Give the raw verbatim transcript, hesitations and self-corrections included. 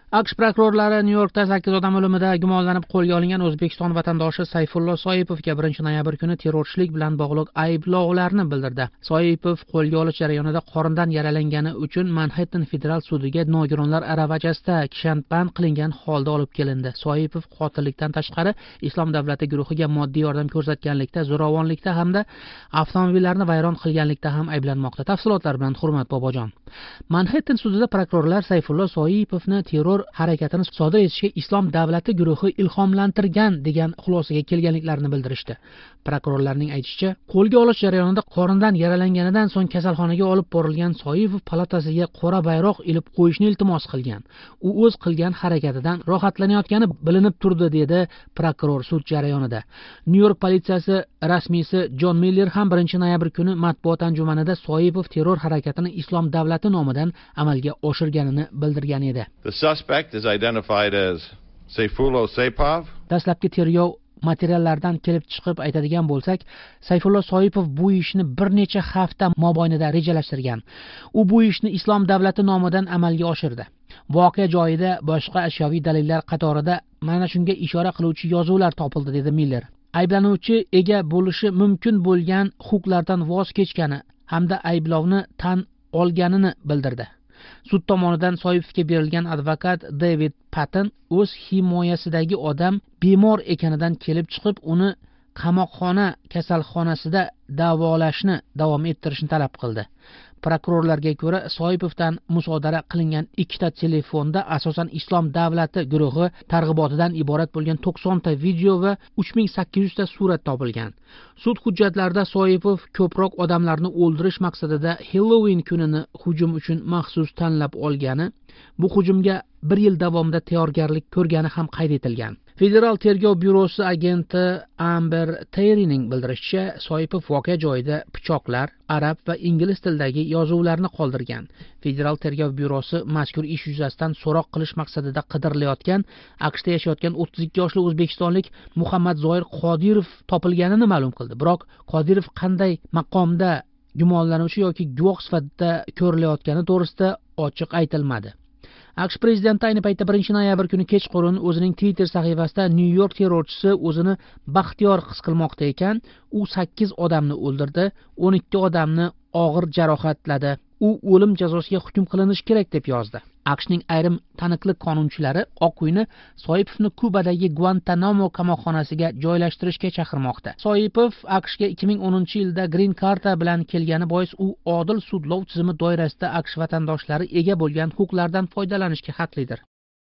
AQSh prokurorlari Nyu-Yorkda sakkiz odam o'limida gumonlanib qo'lga olingan O'zbekiston vatandoshi Sayfullo Soipovga birinchi noyabr kuni terrorchilik bilan bog'liq ayblovlarni bildirdi. Soipov qo'lga olish jarayonida qorindan yaralangani uchun Manhattan federal sudiga nogironlar aravachasida kishanband qilingan holda olib kelindi. Soipov qotillikdan tashqari Islom davlati guruhiga moddiy yordam ko'rsatganlikda, zo'ravonlikda hamda avtomobillarni vayron qilganlikda ham ayblanmoqda. Tafsilotlar bilan Hurmat Bobojon. Manhattan sudida prokurorlar Sayfullo Soipovni terror harakatini sodir etishga Islom davlati guruhi ilhomlantirgan degan xulosaga kelganliklarini bildirishdi. Prokurorlarning aytishicha, qo'lga olish jarayonida qorindan yaralanganidan so'ng kasalxonaga olib borilgan Soipov palatasiga qora bayroq ilib qo'yishni iltimos qilgan. U o'z qilgan harakatidan rohatlanayotgani bilinib turdi, dedi prokuror sud jarayonida. Nyu-York politsiyasi rasmiysi Jon Miller ham birinchi noyabr kuni matbuot anjumanida Soipov terror harakatini Islom davlati nomidan amalga oshirganini bildirgan edi. The suspect is identified as Sayfullo Saipov. Dastlabki tergov materiallaridan kelib chiqib aytadigan bo'lsak, Sayfullo Soipov bu ishni bir necha hafta mobaynida rejalashtirgan. U bu ishni Islom davlati nomidan amalga oshirdi. Voqea joyida boshqa ashyoviy dalillar qatorida mana shunga ishora qiluvchi yozuvlar topildi, dedi Miller. Ayblanuvchi ega bo'lishi mumkin bo'lgan huquqlardan voz kechgani hamda ayblovni tan olganini bildirdi. Sud tomonidan Soipovga berilgan advokat David Patton o'z himoyasidagi odam bemor ekanidan kelib chiqib, uni qamoqxona kasalxonasida davolashni davom ettirishni talab qildi. Prokurorlarga ko'ra, Soipovdan musodara qilingan ikkita telefonda asosan Islom davlati guruhi targ'ibotidan iborat bo'lgan to'qson ta video va uch ming sakkiz yuz ta surat topilgan. Sud hujjatlarida Soipov ko'proq odamlarni o'ldirish maqsadida Halloween kunini hujum uchun maxsus tanlab olgani, bu hujumga bir yil davomida tayyorgarlik ko'rgani ham qayd etilgan. Federal tergov byurosi agenti Amber Terryning bildirishicha, Soipov voqea joyida pichoqlar, arab va ingliz tilidagi yozuvlarni qoldirgan. Federal tergov byurosi mazkur ish yuzasidan so'roq qilish maqsadida qidirilayotgan AQShda yashayotgan o'ttiz ikki yoshli o'zbekistonlik Muhammad Zoir Qodirov topilganini ma'lum qildi. Biroq Qodirov qanday maqomda gumonlanuvchi yoki guvoh sifatida ko'rilayotgani to'g'risida ochiq aytilmadi. AQSh prezidenti ayni paytda birinchi noyabr kuni kechqurun o'zining Twitter sahifasida Nyu-York terrorchisi o'zini baxtiyor his qilmoqda ekan, u sakkiz odamni o'ldirdi, o'n ikki odamni og'ir jarohatladi. U o'lim jazosiga hukm qilinishi kerak deb yozdi. AQShning ayrim taniqli qonunchilari Oq uyni Soipovni Kubadagi Guantanamo qamoqxonasiga joylashtirishga chaqirmoqda. Soipov AQShga ikki ming o'ninchi yilda Green Karta bilan kelgani bois u odil sudlov tizimi doirasida AQSh vatandoshlari ega bo'lgan huquqlardan foydalanishga haqlidir.